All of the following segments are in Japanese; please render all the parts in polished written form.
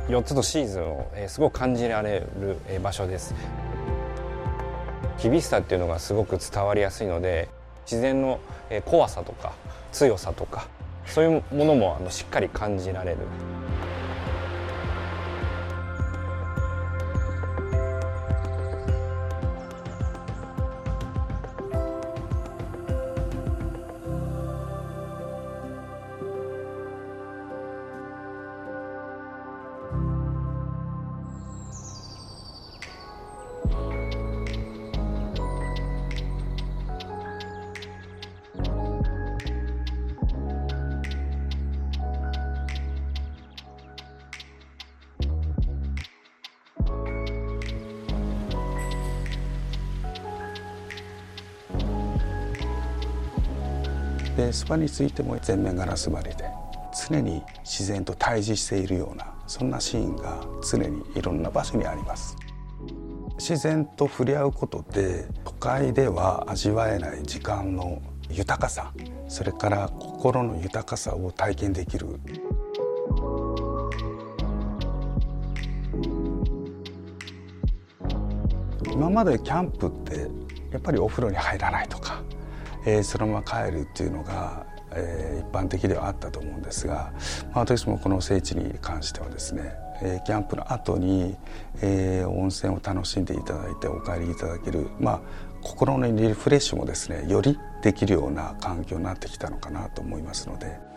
4つのシーズンをすごく感じられる場所です。厳しさっていうのがすごく伝わりやすいので、自然の怖さとか強さとかそういうものもしっかり感じられる。 でスパについても全面ガラス張りで常に自然と対峙しているようなそんなシーンが常にいろんな場所にあります。自然と触れ合うことで都会では味わえない時間の豊かさ、それから心の豊かさを体験できる。今までキャンプってやっぱりお風呂に入らないとか、そのまま帰るっていうのが、一般的ではあったと思うんですが、私もこの聖地に関してはですね、キャンプの後に、温泉を楽しんでいただいてお帰りいただける、心のリフレッシュもですねよりできるような環境になってきたのかなと思いますので。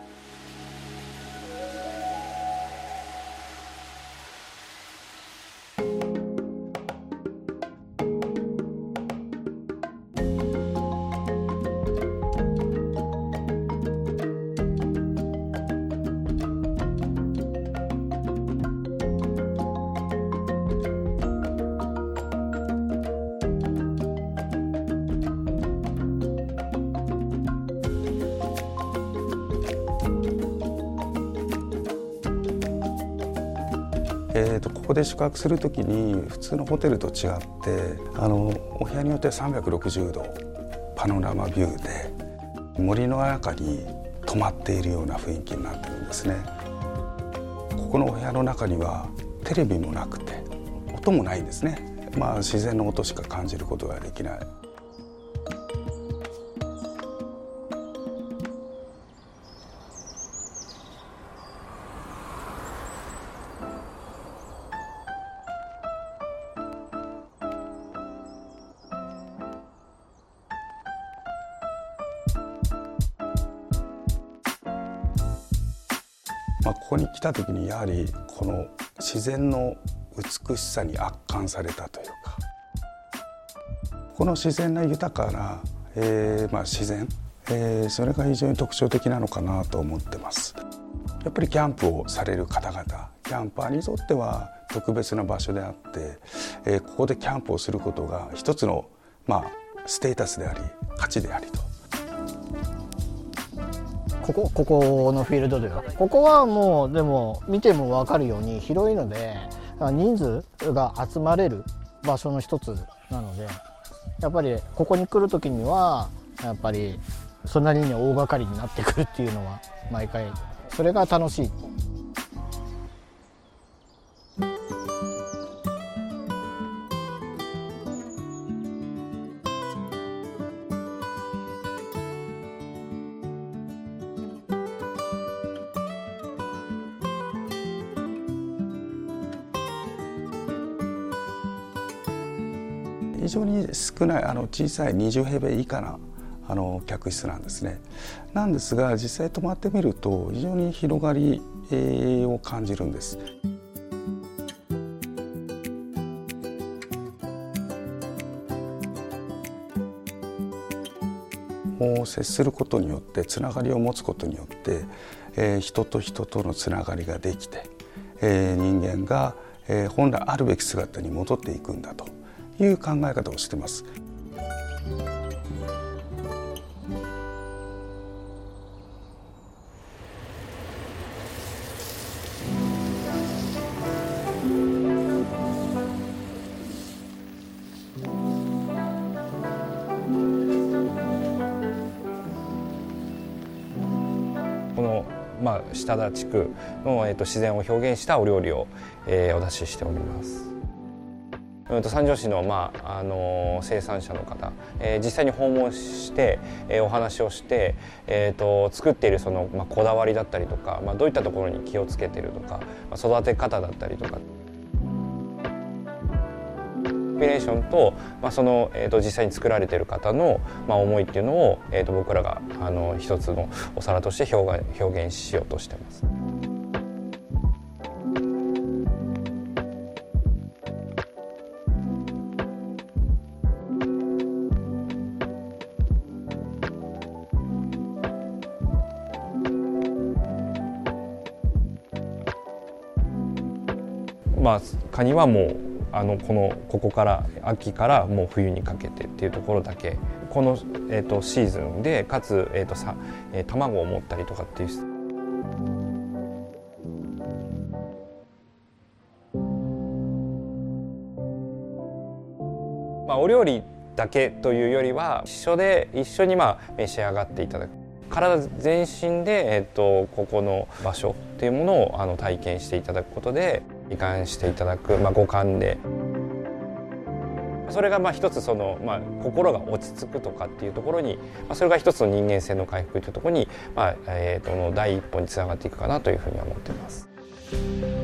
ここで宿泊するときに普通のホテルと違ってお部屋によっては360度パノラマビューで森の中に泊まっているような雰囲気になってるんですね。ここのお部屋の中にはテレビもなくて音もないんですね。自然の音しか感じることができない。ここに来た時にやはりこの自然の美しさに圧巻されたというか、この自然な豊かな、自然、それが非常に特徴的なのかなと思ってます。やっぱりキャンプをされる方々、キャンパーにとっては特別な場所であって、ここでキャンプをすることが一つの、ステータスであり価値でありと。 ここのフィールドではここはもうでも見ても分かるように広いので人数が集まれる場所の一つなので、やっぱりここに来る時にはやっぱりそれなりに大掛かりになってくるっていうのは毎回それが楽しい。 非常に少ない小さい20平米以下な客室なんですね。なんですが実際泊まってみると非常に広がりを感じるんです。もう接することによってつながりを持つことによって、人と人とのつながりができて、人間が、本来あるべき姿に戻っていくんだという考え方をしています。 この下田地区の、自然を表現したお料理を、お出ししております。三条市の、生産者の方、実際に訪問して、お話をして、作っているその、こだわりだったりとか、どういったところに気をつけているとか、育て方だったりとかインスピレーションと、その、実際に作られている方の、思いっていうのを、僕らが一つのお皿として表現しようとしてます。カニはもうここから秋からもう冬にかけてっていうところだけこの、シーズンでかつ、卵を持ったりとかっていう。お料理だけというよりは一緒に召し上がっていただく。体全身で、ここの場所っていうものを体験していただくことで理解していただく、五感でそれが一つ心が落ち着くとかっていうところに、それが一つの人間性の回復というところに、第一歩につながっていくかなというふうに思っています。